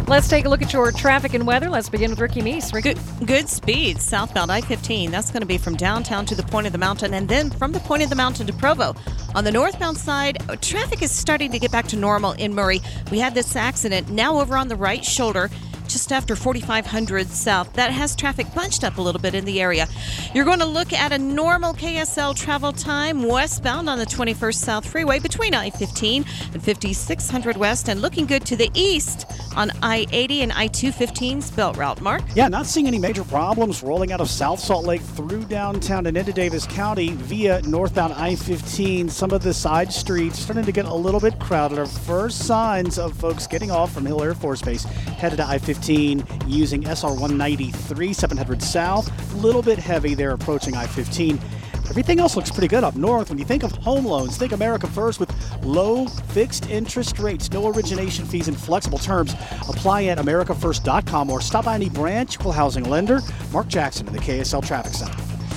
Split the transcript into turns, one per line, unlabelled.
Let's take a look at your traffic and weather. Let's begin with Ricky Meese. Ricky.
Good speed southbound I-15. That's going to be from downtown to the point of the mountain, and then from the point of the mountain to Provo. On the northbound side, traffic is starting to get back to normal in Murray. We had this accident now over on the right shoulder, just after 4500 south. That has traffic bunched up a little bit in the area. You're going to look at a normal KSL travel time westbound on the 21st South Freeway between I-15 and 5600 west, and looking good to the east on I-80 and I-215's belt route. Mark?
Yeah, not seeing any major problems rolling out of South Salt Lake through downtown and into Davis County via northbound I-15. Some of the side streets starting to get a little bit crowded. Our first signs of folks getting off from Hill Air Force Base headed to I-15 using SR 193 700 south. A little bit heavy there approaching I-15. Everything else looks pretty good up north. When you think of home loans, think America First with low fixed interest rates, no origination fees, and flexible terms. Apply at americafirst.com or stop by any branch. Equal housing lender. Mark Jackson in the KSL Traffic Center.